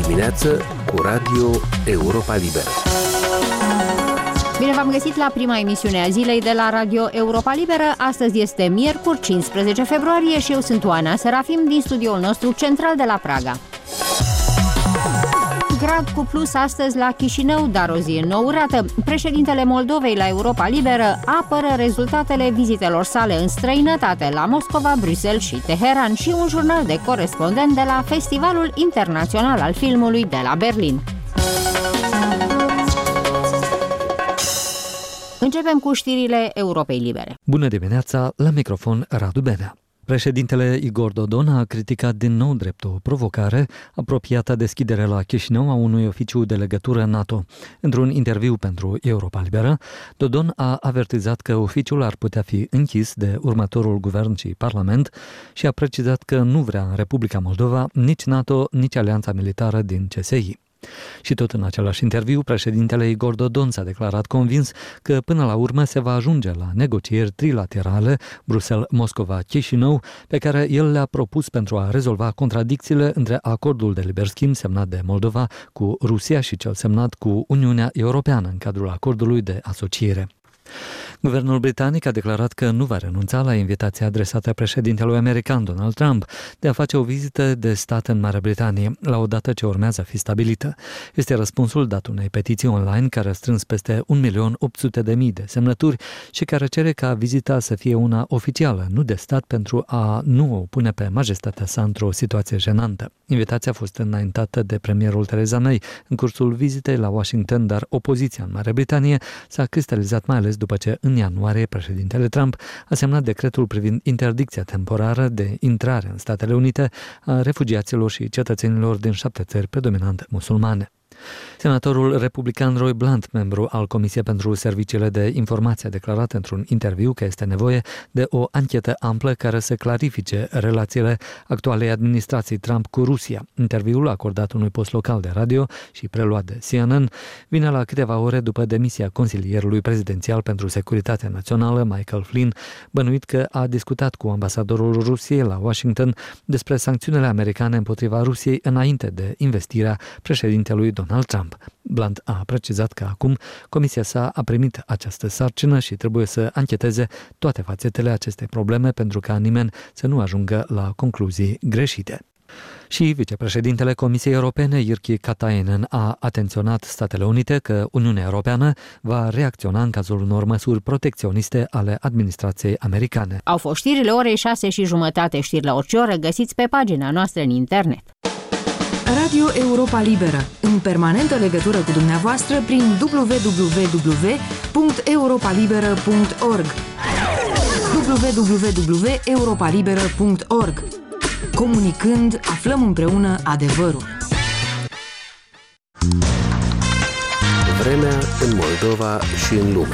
dimineață cu Radio Europa Liberă. Bine v-am găsit la prima emisiune a zilei de la Radio Europa Liberă. Astăzi este miercuri, 15 februarie și eu sunt Oana Serafim din studioul nostru central de la Praga. Grad cu plus astăzi la Chișinău, dar o zi înnourată. Președintele Moldovei la Europa Liberă apără rezultatele vizitelor sale în străinătate la Moscova, Bruxelles și Teheran și un jurnal de corespondent de la Festivalul Internațional al Filmului de la Berlin. Începem cu știrile Europei Libere. Bună dimineața, la microfon Radu Benea. Președintele Igor Dodon a criticat din nou drept o provocare apropiată deschidere la Chișinău a unui oficiu de legătură NATO. Într-un interviu pentru Europa Liberă, Dodon a avertizat că oficiul ar putea fi închis de următorul guvern și parlament și a precizat că nu vrea în Republica Moldova nici NATO, nici alianța militară din CSI. Și tot în același interviu, președintele Igor Dodon s-a declarat convins că până la urmă se va ajunge la negocieri trilaterale Bruxelles-Moscova-Chișinău, pe care el le-a propus pentru a rezolva contradicțiile între acordul de liber schimb semnat de Moldova cu Rusia și cel semnat cu Uniunea Europeană în cadrul acordului de asociere. Guvernul britanic a declarat că nu va renunța la invitația adresată președintelui american Donald Trump de a face o vizită de stat în Marea Britanie, la o dată ce urmează a fi stabilită. Este răspunsul dat unei petiții online care a strâns peste 1.800.000 de semnături și care cere ca vizita să fie una oficială, nu de stat, pentru a nu o pune pe majestatea sa într-o situație jenantă. Invitația a fost înaintată de premierul Theresa May în cursul vizitei la Washington, dar opoziția în Marea Britanie s-a cristalizat mai ales după ce în ianuarie președintele Trump a semnat decretul privind interdicția temporară de intrare în Statele Unite a refugiaților și cetățenilor din 7 țări predominant musulmane. Senatorul republican Roy Blunt, membru al Comisiei pentru Serviciile de Informație, a declarat într-un interviu că este nevoie de o anchetă amplă care să clarifice relațiile actualei administrației Trump cu Rusia. Interviul acordat unui post local de radio și preluat de CNN vine la câteva ore după demisia consilierului prezidențial pentru securitate națională, Michael Flynn, bănuit că a discutat cu ambasadorul Rusiei la Washington despre sancțiunile americane împotriva Rusiei înainte de investirea președintelui Donald Trump. Blunt a precizat că acum comisia sa a primit această sarcină și trebuie să ancheteze toate fațetele acestei probleme pentru ca nimeni să nu ajungă la concluzii greșite. Și vicepreședintele Comisiei Europene, Jyrki Katainen, a atenționat Statele Unite că Uniunea Europeană va reacționa în cazul unor măsuri protecționiste ale administrației americane. Au fost știrile orei 6:30, știri la orice oră, găsiți pe pagina noastră în internet. Radio Europa Liberă, în permanentă legătură cu dumneavoastră prin www.europalibera.org www.europalibera.org. Comunicând, aflăm împreună adevărul. Vremea în Moldova și în lume.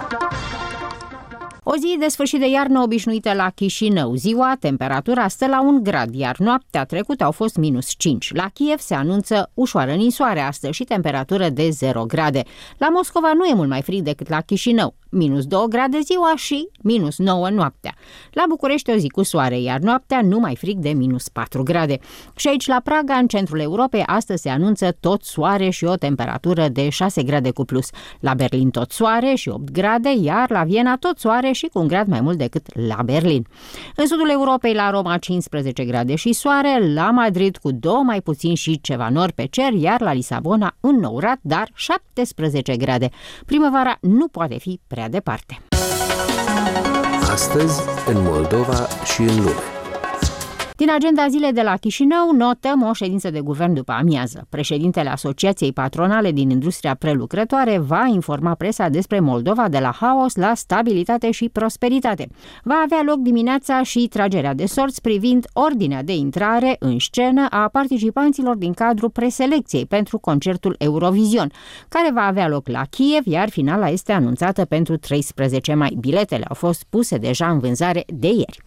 O zi de sfârșit de iarnă obișnuită la Chișinău. Ziua, temperatura stă la 1 grad, iar noaptea trecută au fost -5. La Kiev se anunță ușoară ninsoare astăzi și temperatură de 0 grade. La Moscova nu e mult mai frig decât la Chișinău. -2 grade ziua și -9 noaptea. La București o zi cu soare, iar noaptea nu mai frig de -4 grade. Și aici la Praga, în centrul Europei, astăzi se anunță tot soare și o temperatură de 6 grade cu plus. La Berlin tot soare și 8 grade, iar la Viena tot soare și cu 1 grad mai mult decât la Berlin. În sudul Europei, la Roma 15 grade și soare, la Madrid cu 2 mai puțin și ceva nori pe cer, iar la Lisabona înnourat, dar 17 grade. Primăvara nu poate fi prea departe. Astăzi, în Moldova și în lume. Din agenda zilei de la Chișinău, notăm o ședință de guvern după amiază. Președintele Asociației Patronale din Industria Prelucrătoare va informa presa despre Moldova de la haos la stabilitate și prosperitate. Va avea loc dimineața și tragerea de sorți privind ordinea de intrare în scenă a participanților din cadrul preselecției pentru concertul Eurovision, care va avea loc la Kiev, iar finala este anunțată pentru 13 mai. Biletele au fost puse deja în vânzare de ieri.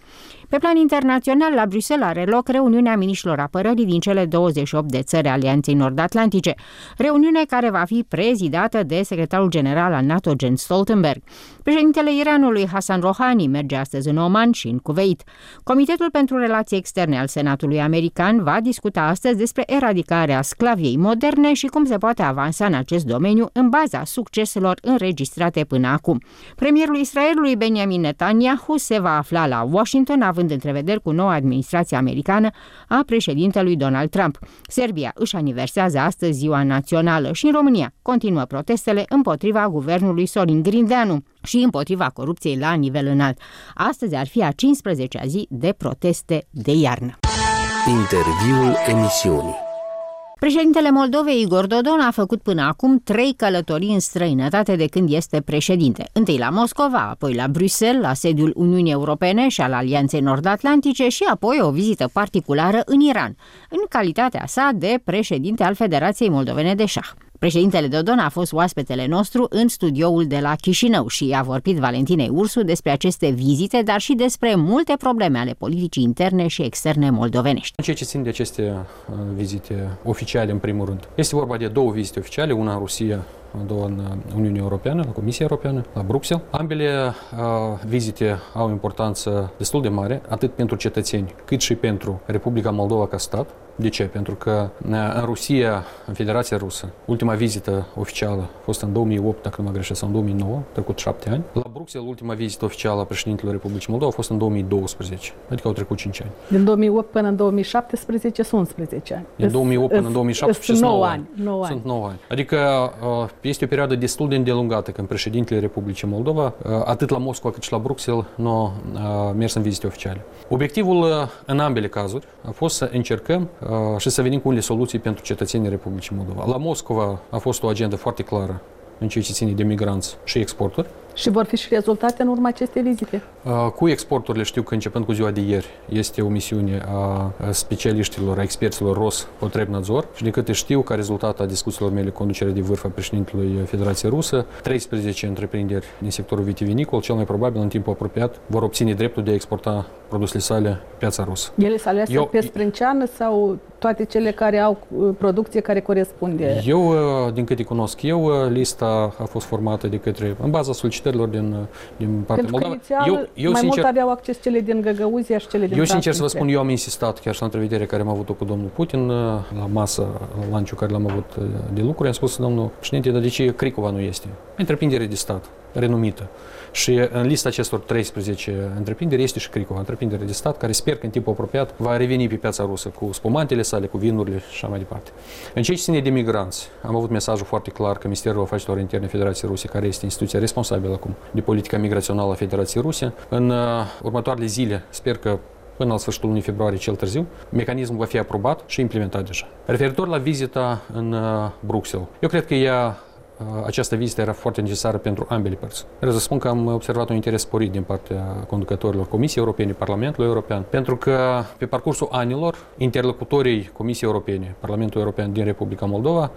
Pe plan internațional, la Bruxelles are loc reuniunea miniștrilor apărării din cele 28 de țări Alianței Nord-Atlantice, reuniune care va fi prezidată de secretarul general al NATO, Jens Stoltenberg. Președintele Iranului, Hassan Rouhani, merge astăzi în Oman și în Kuwait. Comitetul pentru Relații Externe al Senatului American va discuta astăzi despre eradicarea sclaviei moderne și cum se poate avansa în acest domeniu în baza succeselor înregistrate până acum. Premierul Israelului, Benjamin Netanyahu, se va afla la Washington, având întrevederi cu noua administrație americană a președintelui Donald Trump. Serbia își aniversează astăzi ziua națională și în România continuă protestele împotriva guvernului Sorin Grindeanu și împotriva corupției la nivel înalt. Astăzi ar fi a 15-a zi de proteste de iarnă. Interviul emisiunii. Președintele Moldovei, Igor Dodon, a făcut până acum 3 călătorii în străinătate de când este președinte. Întâi la Moscova, apoi la Bruxelles, la sediul Uniunii Europene și al Alianței Nord-Atlantice și apoi o vizită particulară în Iran, în calitatea sa de președinte al Federației Moldovene de Șah. Președintele Dodon a fost oaspetele nostru în studioul de la Chișinău și a vorbit Valentinei Ursu despre aceste vizite, dar și despre multe probleme ale politicii interne și externe moldovenești. În ceea ce țin de aceste vizite oficiale, în primul rând, este vorba de 2 vizite oficiale, una în Rusia, a doua în Uniunea Europeană, la Comisia Europeană, la Bruxelles. Ambele vizite au importanță destul de mare, atât pentru cetățeni, cât și pentru Republica Moldova ca stat. De ce? Pentru că în Rusia, în Federația Rusă, ultima vizită oficială a fost în 2008, dacă nu mă greșesc, sau în 2009, trecut 7 ani. La Bruxelles, ultima vizită oficială a președintelui Republicii Moldova a fost în 2012, adică au trecut 5 ani. Din 2008 până în 2017 sunt 11 ani. Din 2008 până în 2017 sunt 9 ani. Sunt 9 ani. Adică este o perioadă destul de îndelungată când președintele Republicii Moldova, atât la Moscova cât și la Bruxelles, nu a mers în vizite oficiale. Obiectivul în ambele cazuri a fost să încercăm și să venim cu unele soluții pentru cetățenii Republicii Moldova. La Moscova a fost o agendă foarte clară în ceea ce ține de migranți și exporturi. Și vor fi și rezultate în urma acestei vizite? Cu exporturile știu că începând cu ziua de ieri este o misiune a specialiștilor, a experților Rospotrebnadzor și de câte știu, ca rezultat a discuțiilor mele conducerea de vârf a președintelui Federației Rusă, 13 întreprinderi din sectorul vitivinicol, cel mai probabil în timpul apropiat, vor obține dreptul de a exporta produsele sale pe piața rusă. Ele s-au ales pe sprânceană sau toate cele care au producție care corespunde? Eu, din câte cunosc eu, lista a fost formată de către, în baza solicitărilor din partea Moldova. Eu mai mult aveau acces cele din Găgăuzia și cele din Eu sincer să vă spun, eu am insistat chiar și la întrevedere care am avut-o cu domnul Putin, la masă, la lunch care l-am avut de lucru, am spus, domnul președinte, dar de ce Cricova nu este? Întreprindere de stat, renumită. Și în lista acestor 13 întreprinderi este și Cricova, întreprindere de stat, care sper că în timpul apropiat va reveni pe piața rusă cu spumantele sale, cu vinurile și așa mai departe. În ceea ce ține de migranți, am avut mesajul foarte clar că Ministerul Afacerilor Interne Federației Ruse, care este instituția responsabilă acum de politica migrațională a Federației Ruse, în următoarele zile, sper că până la sfârșitul lunii februarie cel târziu, mecanismul va fi aprobat și implementat deja. Referitor la vizita în Bruxelles, eu cred că această vizită era foarte necesară pentru ambele părți. Vreau să spun că am observat un interes sporit din partea conducătorilor Comisiei Europene, Parlamentului European, pentru că pe parcursul anilor, interlocutorii Comisiei Europene, Parlamentul European din Republica Moldova,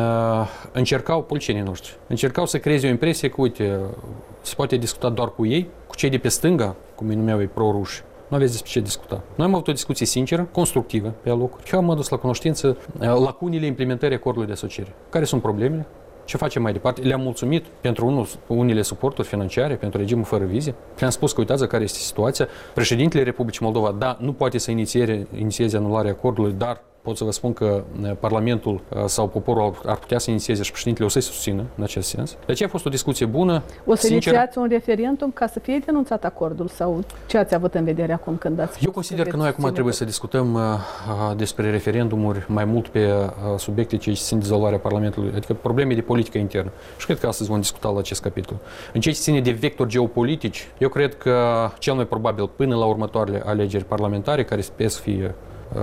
încercau, politicienii noștri, încercau să creeze o impresie că, uite, se poate discuta doar cu ei, cu cei de pe stânga, cum îi numeau ei pro-ruși. Nu aveți despre ce discuta. Noi am avut o discuție sinceră, constructivă, pe alocuri. Și am adus la cunoștință lacunile implementării acordului de asociere. Care sunt problemele? Ce facem mai departe? Le-am mulțumit pentru unele suporturi financiare, pentru regimul fără vize. Le-am spus că uitați care este situația. Președintele Republicii Moldova, da, nu poate să inițieze anularea acordului, dar pot să vă spun că Parlamentul sau poporul ar putea să inițieze și președintele o să-i susțină în acest sens. De aceea a fost o discuție bună. O să inițiați un referendum ca să fie denunțat acordul sau ce ați avut în vedere acum când ați... Eu consider că noi acum trebuie să discutăm despre referendumuri mai mult pe subiecte ce țin dizolvarea Parlamentului, adică probleme de politică internă. Și cred că astăzi vom discuta la acest capitol. În ceea ce ține de vectori geopolitici, eu cred că cel mai probabil până la următoarele alegeri parlamentare, care sper să fie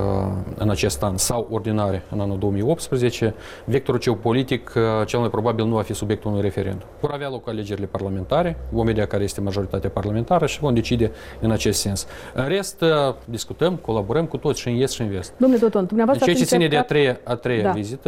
în acest an sau ordinare în anul 2018, vectorul geopolitic cel mai probabil nu va fi subiectul unui referendum. Vor avea loc alegerile parlamentare, vom vedea care este majoritatea parlamentară și vom decide în acest sens. În rest, discutăm, colaborăm cu toți și în est și în vest. Domnule Dodon, dumneavoastră ceea ce ține de a treia vizită,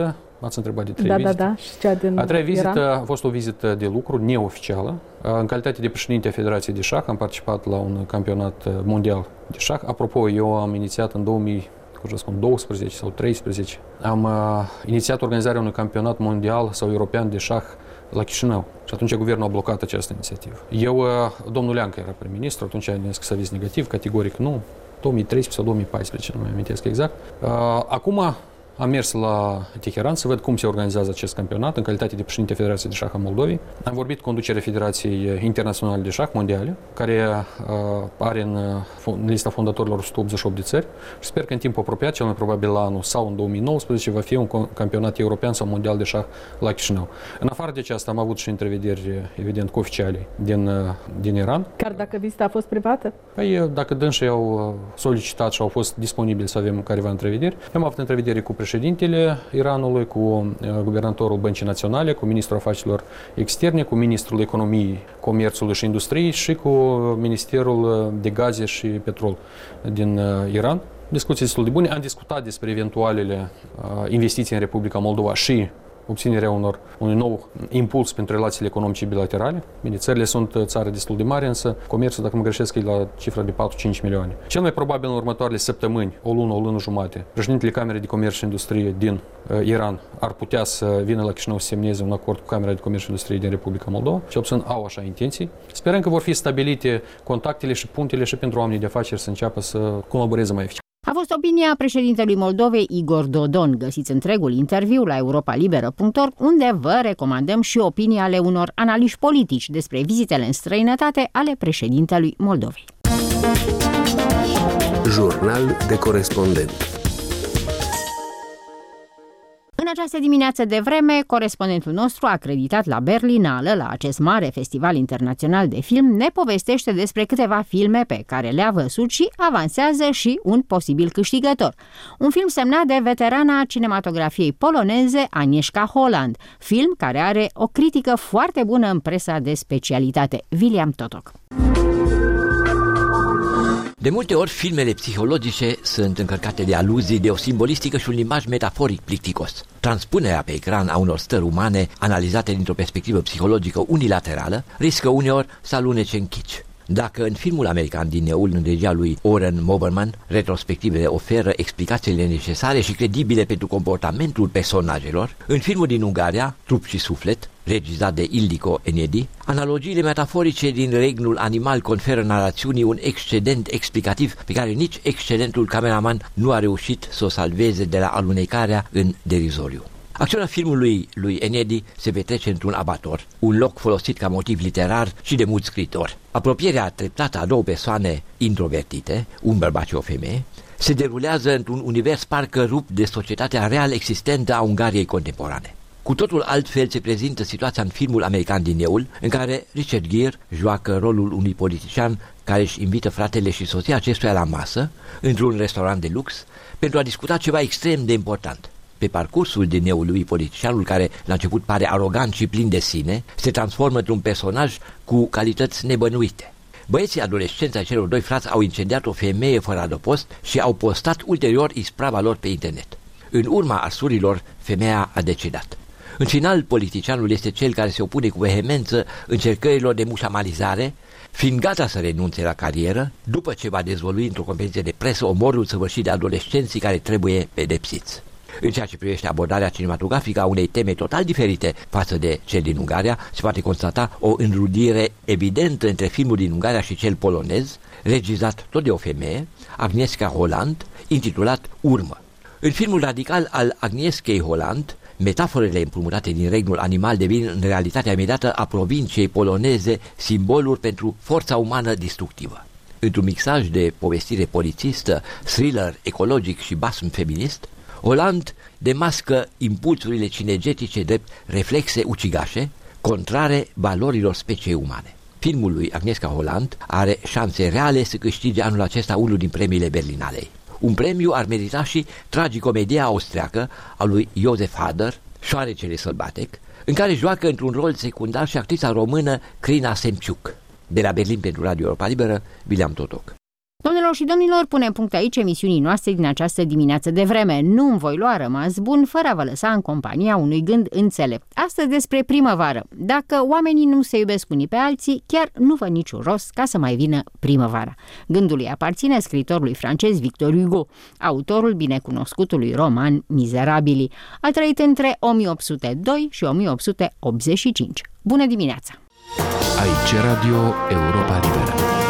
M-ați întrebat de 3 vizite. Da. Și cea din A treia vizită Iran? a fost o vizită de lucru neoficială. În calitate de președinte a Federației de Șah am participat la un campionat mondial de șah. Apropo, eu am inițiat în 2012 sau 2013, am inițiat organizarea unui campionat mondial sau european de șah la Chișinău. Și atunci guvernul a blocat această inițiativă. Domnul Leancă era prim-ministru, atunci a scris aviz negativ, categoric nu, 2013 sau 2014, nu mai amintesc exact. Acum am mers la Teheran să văd cum se organizează acest campionat în calitate de președinte Federației de Șah a Moldovei. Am vorbit cu conducerea Federației Internaționale de Șah Mondiale, care are în lista fondatorilor 188 de țări și sper că în timp apropiat, cel mai probabil la anul sau în 2019, va fi un campionat european sau mondial de șah la Chișinău. În afară de aceasta am avut și întrevederi, evident, cu oficialii din Iran. Chiar dacă vizita a fost privată? Păi, dacă dânsii au solicitat și au fost disponibili să avem careva întrevederi, am avut întrevedere cu președintele Iranului, cu guvernatorul Băncii Naționale, cu ministrul afacerilor externe, cu ministrul economiei, comerțului și industriei și cu ministerul de gaze și petrol din Iran. Discuții destul de bune. Am discutat despre eventualele investiții în Republica Moldova și obținerea unui nou impuls pentru relațiile economice bilaterale. Bine, țările sunt țară destul de mare, însă comerțul, dacă mă greșesc, e la cifra de 4-5 milioane. Cel mai probabil în următoarele săptămâni, o lună jumate, președintele Camerei de Comerț și Industrie din Iran ar putea să vină la Chișinău să semneze un acord cu Camera de Comerț și Industrie din Republica Moldova, și obțin au așa intenții. Sperăm că vor fi stabilite contactele și punctele și pentru oamenii de afaceri să înceapă să colaboreze mai eficient. A fost opinia președintelui Moldovei Igor Dodon. Găsiți întregul interviu la europalibera.org, unde vă recomandăm și opinii ale unor analiști politici despre vizitele în străinătate ale președintelui Moldovei. Jurnal de corespondent. În această dimineață de vreme, corespondentul nostru acreditat la Berlinală, la acest mare festival internațional de film, ne povestește despre câteva filme pe care le-a văzut și avansează și un posibil câștigător. Un film semnat de veterana cinematografiei poloneze Agnieszka Holland, film care are o critică foarte bună în presa de specialitate. William Totok. De multe ori, filmele psihologice sunt încărcate de aluzii, de o simbolistică și un limbaj metaforic plicticos. Transpunerea pe ecran a unor stări umane, analizate dintr-o perspectivă psihologică unilaterală, riscă uneori să alunece în kitsch. Dacă în filmul american din Neul, în regia lui Oren Moberman, retrospectivele oferă explicațiile necesare și credibile pentru comportamentul personajelor, în filmul din Ungaria, Trup și Suflet, regizat de Ildiko Enedi, analogiile metaforice din regnul animal conferă narațiunii un excedent explicativ pe care nici excelentul cameraman nu a reușit să o salveze de la alunecarea în derizoriu. Acțiunea filmului lui Enedi se petrece într-un abator, un loc folosit ca motiv literar și de mulți scriitori. Apropierea treptată a două persoane introvertite, un bărbat și o femeie, se derulează într-un univers parcă rupt de societatea real existentă a Ungariei contemporane. Cu totul altfel se prezintă situația în filmul american din Neul, în care Richard Gere joacă rolul unui politician care își invită fratele și soția acestuia la masă, într-un restaurant de lux, pentru a discuta ceva extrem de important. Pe parcursul din Neul lui, politicianul, care la început pare arogant și plin de sine, se transformă într-un personaj cu calități nebănuite. Băieții adolescenți ai celor doi frați au incendiat o femeie fără adăpost și au postat ulterior isprava lor pe internet. În urma arsurilor, femeia a decedat. În final, politicianul este cel care se opune cu vehemență încercărilor de mușamalizare, fiind gata să renunțe la carieră, după ce va dezvălui într-o conferință de presă omorul săvârșit de adolescenții care trebuie pedepsiți. În ceea ce privește abordarea cinematografică a unei teme total diferite față de cel din Ungaria, se poate constata o înrudire evidentă între filmul din Ungaria și cel polonez, regizat tot de o femeie, Agnieszka Holland, intitulat Urmă. În filmul radical al Agnieszkei Holland, metaforele împrumutate din regnul animal devin în realitatea imediată a provinciei poloneze simboluri pentru forța umană destructivă. Într-un mixaj de povestire polițistă, thriller ecologic și basm feminist, Holland demască impulsurile cinegetice drept reflexe ucigașe, contrare valorilor speciei umane. Filmul lui Agnieszka Holland are șanse reale să câștige anul acesta unul din premiile Berlinalei. Un premiu ar merita și tragicomedia austriacă a lui Josef Hader, Șoarecele sălbatec, în care joacă într-un rol secundar și actrița română Crina Semciuc. De la Berlin pentru Radio Europa Liberă, William Totok. Domnilor și domnilor, punem punct aici emisiunii noastre din această dimineață de vreme. Nu-mi voi lua rămas bun fără a vă lăsa în compania unui gând înțelept. Astăzi despre primăvară. Dacă oamenii nu se iubesc unii pe alții, chiar nu văd niciun rost ca să mai vină primăvara. Gândul îi aparține scriitorului francez Victor Hugo, autorul binecunoscutului roman Mizerabili. A trăit între 1802 și 1885. Bună dimineața! Aici Radio Europa Liberă.